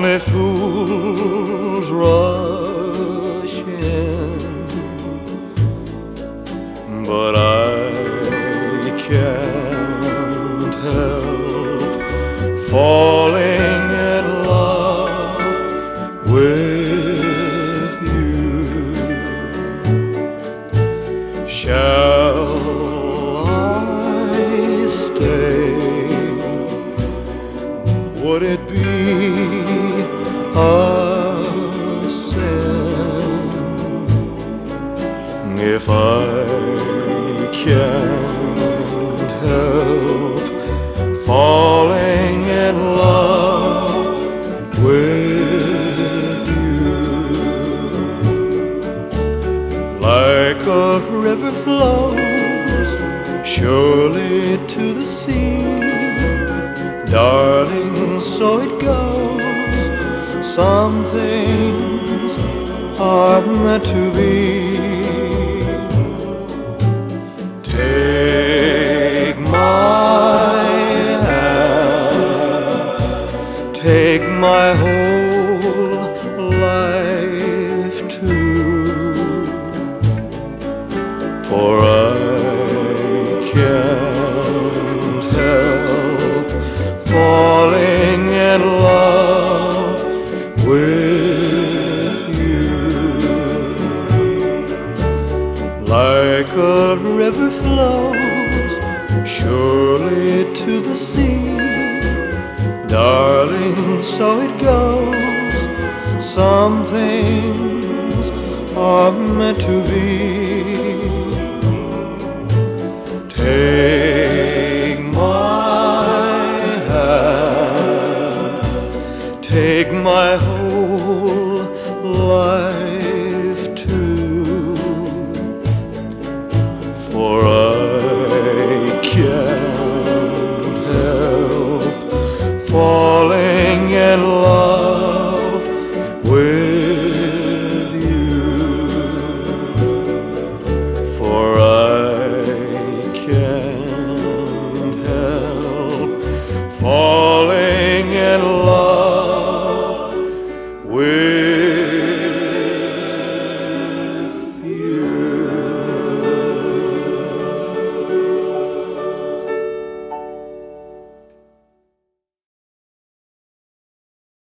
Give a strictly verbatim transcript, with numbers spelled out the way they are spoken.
Only fools rush in, but I can't help falling in love with you. Shall I stay? Would it be a sin if I can't help falling in love with you? Like a river flows surely to the sea, darling, so it goes. Some things are meant to be. Take my hand, take my whole life too, for I can't help falling in love with you. Like a river flows surely to the sea, darling, so it goes. Some things are meant to be. Take my hand, take my whole life